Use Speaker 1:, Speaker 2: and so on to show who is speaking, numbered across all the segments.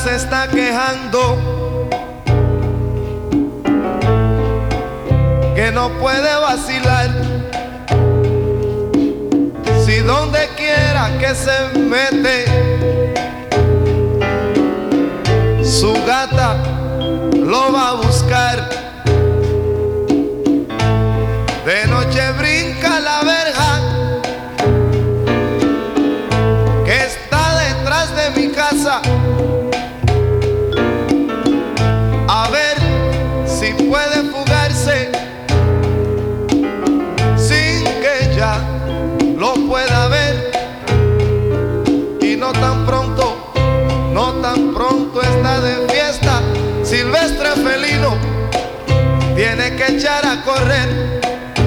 Speaker 1: se está quejando que no puede vacilar, si donde quiera que se mete su gata lo va a buscar. De noche brinca la verja que está detrás de mi casa, a ver si puede fugarse sin que ella lo pueda ver. Y no tan pronto, no tan pronto está de fiesta, silvestre felino tiene que echar a correr.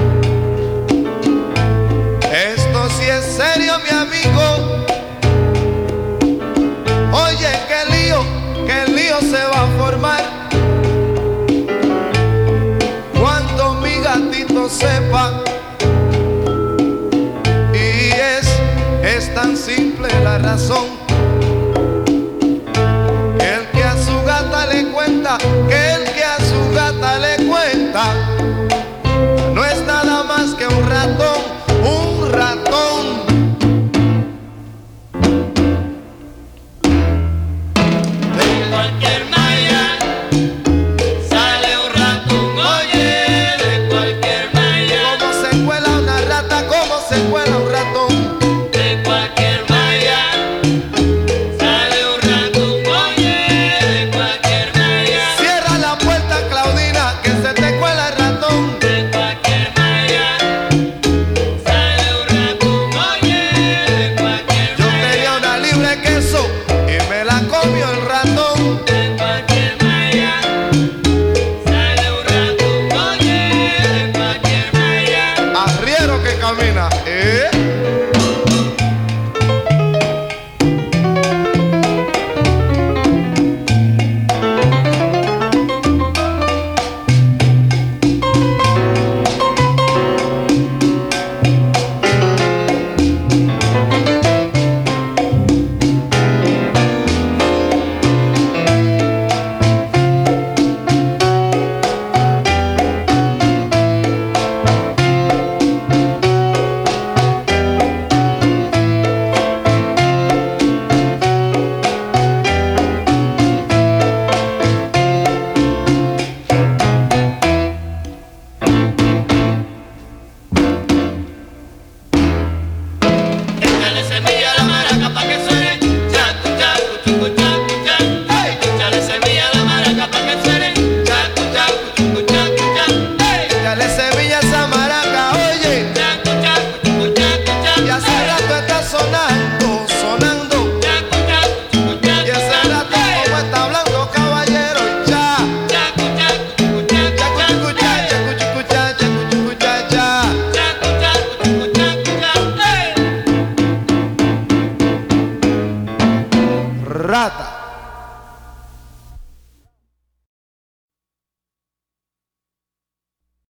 Speaker 1: Esto sí es serio, mi amigo. Oye, qué lío se va.